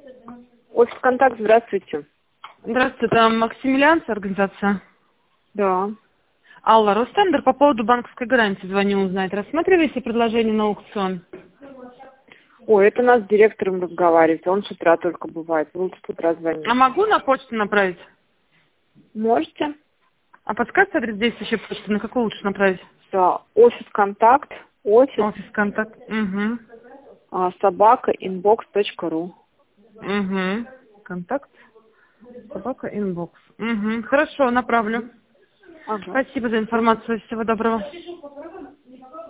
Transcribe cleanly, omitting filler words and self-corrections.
Офис «Контакт», здравствуйте. Здравствуйте, это Максимилиан, организация. Да. Алла, Ростендер, по поводу банковской гарантии звоню узнать. Рассматриваете предложение на аукцион? Ой, это нас с директором разговаривать, он с утра только бывает, лучше с утра звонить. А могу на почту направить? Можете? А подскажете адрес действующей почты, на какую лучше направить? Да, офис «Контакт», Офис контакт. Угу. собака inbox.ru. Угу. Контакт. Собака инбокс. Угу. Хорошо, направлю. Ага. Спасибо за информацию. Всего доброго.